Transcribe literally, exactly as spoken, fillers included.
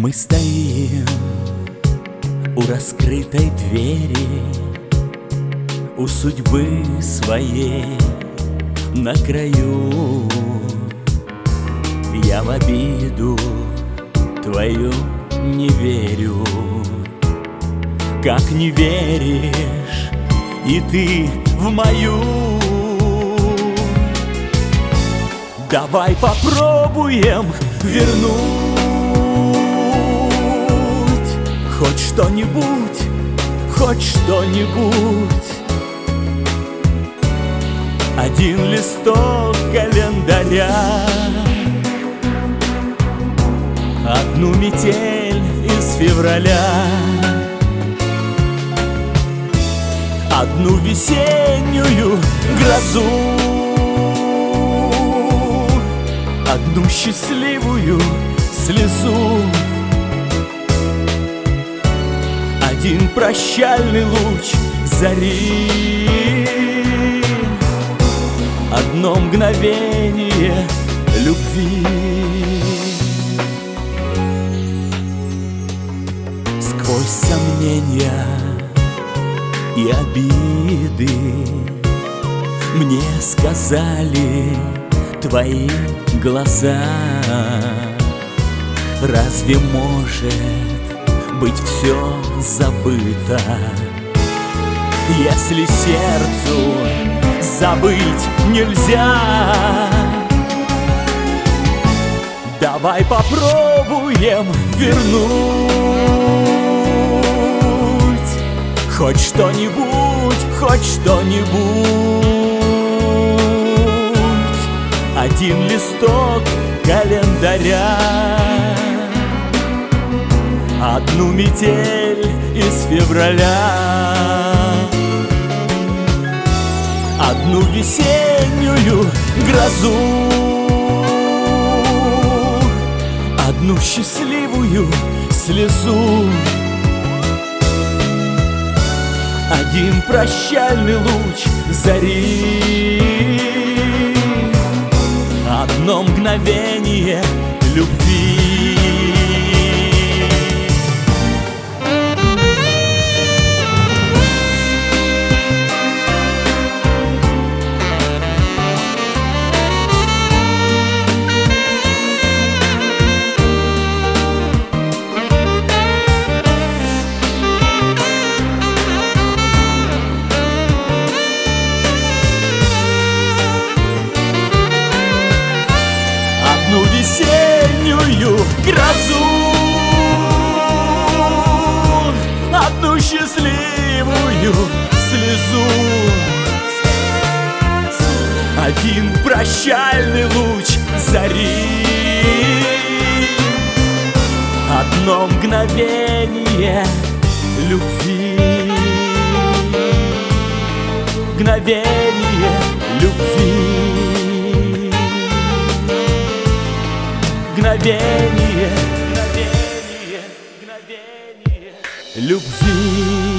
Мы стоим у раскрытой двери, у судьбы своей на краю. Я в обиду твою не верю, как не веришь и ты в мою. Давай попробуем вернуть хоть что-нибудь, хоть что-нибудь. Один листок календаря, одну метель из февраля, одну весеннюю грозу, одну счастливую слезу, один прощальный луч зари, одно мгновение любви. Сквозь сомнения и обиды мне сказали твои глаза: разве может быть все забыто, если сердцу забыть нельзя? Давай попробуем вернуть хоть что-нибудь, хоть что-нибудь. Один листок календаря, одну метель из февраля, одну весеннюю грозу, одну счастливую слезу, один прощальный луч зари, одно мгновение любви. Одну весеннюю грозу, одну счастливую слезу, один прощальный луч зари, одно мгновение любви, мгновение любви, мгновение, мгновение, мгновение любви.